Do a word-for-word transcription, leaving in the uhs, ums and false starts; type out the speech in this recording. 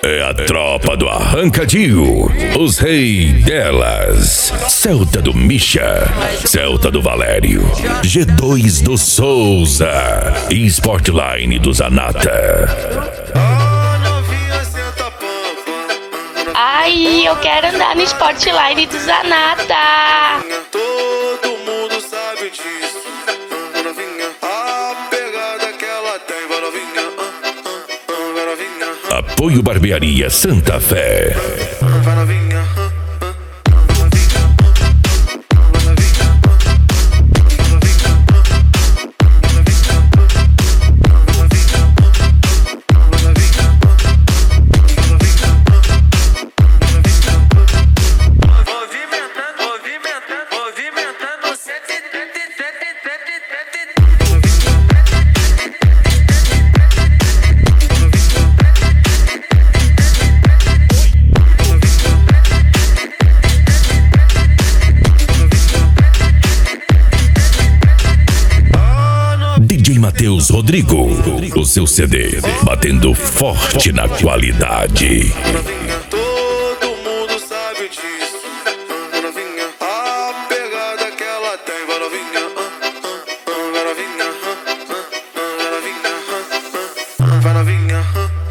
É a tropa do Arrancadinho, os reis delas. Celta do Misha, Celta do Valério, G dois do Souza e Sportline do Zanata. Ai, eu quero andar no Sportline do Zanata. Todo mundo sabe disso. A pegada que ela tem, vai novinha. Vai novinha. Apoio Barbearia Santa Fé. Vai novinha. Matheus Rodrigo, o seu C D, batendo forte na qualidade. Todo mundo sabe disso. A pegada que ela tem, vai novinha. Vai novinha. Vai novinha. Vai novinha.